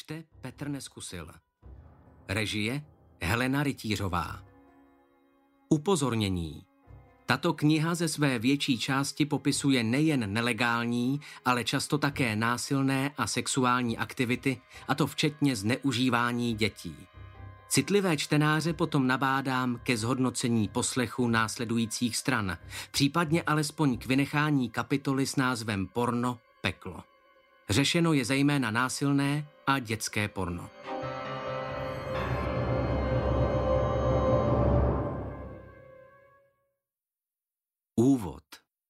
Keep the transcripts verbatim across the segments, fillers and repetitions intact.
Čte Petr Neskusil. Režie Helena Rytířová. Upozornění. Tato kniha ze své větší části popisuje nejen nelegální, ale často také násilné a sexuální aktivity, a to včetně zneužívání dětí. Citlivé čtenáře potom nabádám ke zhodnocení poslechu následujících stran, případně alespoň k vynechání kapitoly s názvem Porno, peklo. Řešeno je zejména násilné a dětské porno. Úvod.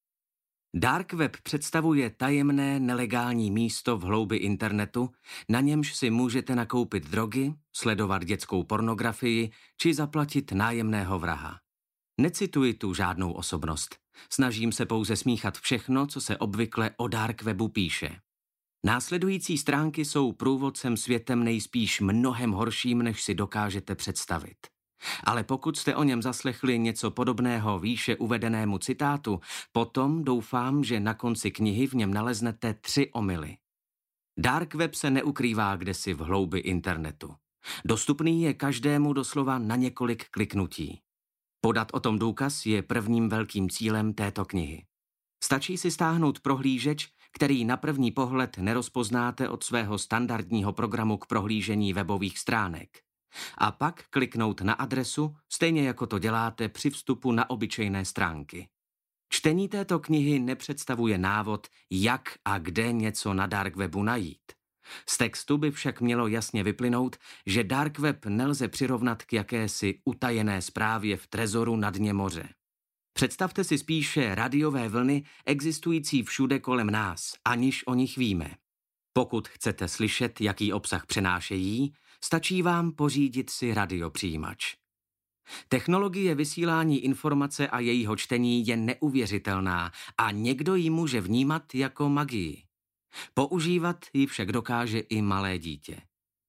Dark web představuje tajemné nelegální místo v hloubi internetu, na němž si můžete nakoupit drogy, sledovat dětskou pornografii či zaplatit nájemného vraha. Necituji tu žádnou osobnost. Snažím se pouze smíchat všechno, co se obvykle o dark webu píše. Následující stránky jsou průvodcem světem nejspíš mnohem horším, než si dokážete představit. Ale pokud jste o něm zaslechli něco podobného výše uvedenému citátu, potom doufám, že na konci knihy v něm naleznete tři omyly. Dark web se neukrývá kdesi v hloubi internetu. Dostupný je každému doslova na několik kliknutí. Podat o tom důkaz je prvním velkým cílem této knihy. Stačí si stáhnout prohlížeč, který na první pohled nerozpoznáte od svého standardního programu k prohlížení webových stránek. A pak kliknout na adresu, stejně jako to děláte při vstupu na obyčejné stránky. Čtení této knihy nepředstavuje návod, jak a kde něco na dark webu najít. Z textu by však mělo jasně vyplynout, že dark web nelze přirovnat k jakési utajené správě v trezoru na dně moře. Představte si spíše radiové vlny existující všude kolem nás, aniž o nich víme. Pokud chcete slyšet, jaký obsah přenášejí, stačí vám pořídit si radiopřijímač. Technologie vysílání informace a jejího čtení je neuvěřitelná a někdo ji může vnímat jako magii. Používat ji však dokáže i malé dítě.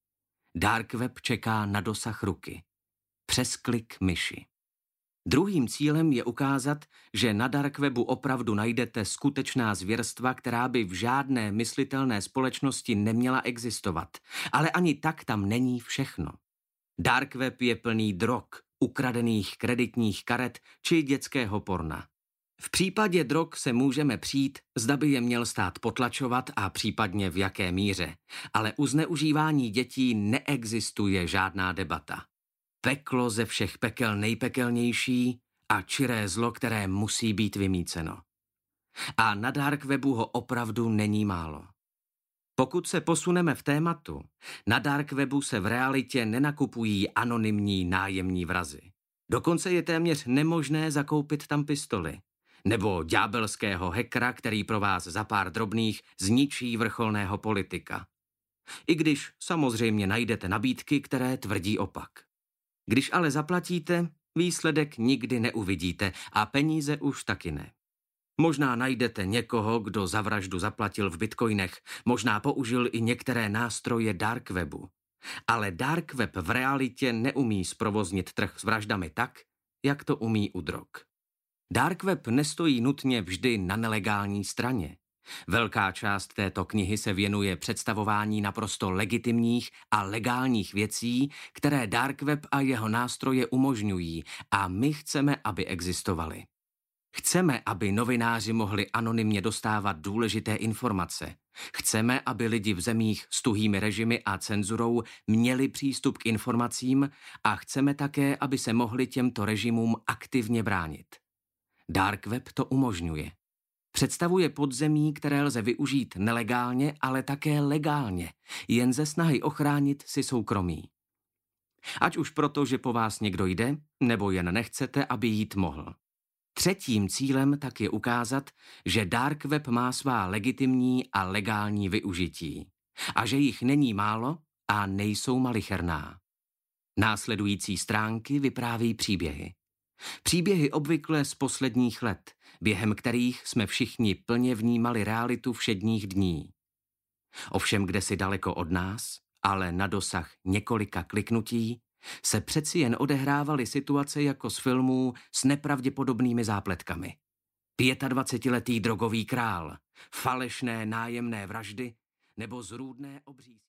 Dark web čeká na dosah ruky. Přes klik myši. Druhým cílem je ukázat, že na dark webu opravdu najdete skutečná zvěrstva, která by v žádné myslitelné společnosti neměla existovat. Ale ani tak tam není všechno. Dark web je plný drog, ukradených kreditních karet či dětského porna. V případě drog se můžeme přijít, zda by je měl stát potlačovat a případně v jaké míře. Ale u zneužívání dětí neexistuje žádná debata. Peklo ze všech pekel nejpekelnější a čiré zlo, které musí být vymýceno. A na dark webu ho opravdu není málo. Pokud se posuneme v tématu, na dark webu se v realitě nenakupují anonymní nájemní vrazi. Dokonce je téměř nemožné zakoupit tam pistoli. Nebo ďábelského hackera, který pro vás za pár drobných zničí vrcholného politika. I když samozřejmě najdete nabídky, které tvrdí opak. Když ale zaplatíte, výsledek nikdy neuvidíte a peníze už taky ne. Možná najdete někoho, kdo za vraždu zaplatil v bitcoinech, možná použil i některé nástroje dark webu. Ale dark web v realitě neumí zprovoznit trh s vraždami tak, jak to umí u drog. Dark web nestojí nutně vždy na nelegální straně. Velká část této knihy se věnuje představování naprosto legitimních a legálních věcí, které dark web a jeho nástroje umožňují a my chceme, aby existovaly. Chceme, aby novináři mohli anonymně dostávat důležité informace. Chceme, aby lidi v zemích s tuhými režimy a cenzurou měli přístup k informacím a chceme také, aby se mohli těmto režimům aktivně bránit. Dark web to umožňuje. Představuje podzemí, které lze využít nelegálně, ale také legálně, jen ze snahy ochránit si soukromí. Ať už proto, že po vás někdo jde, nebo jen nechcete, aby jít mohl. Třetím cílem tak je ukázat, že dark web má svá legitimní a legální využití a že jich není málo a nejsou malicherná. Následující stránky vypráví příběhy. Příběhy obvykle z posledních let, během kterých jsme všichni plně vnímali realitu všedních dní. Ovšem kdesi daleko od nás, ale na dosah několika kliknutí, se přeci jen odehrávaly situace jako z filmů s nepravděpodobnými zápletkami. dvacetiletý drogový král, falešné nájemné vraždy nebo zrůdné obří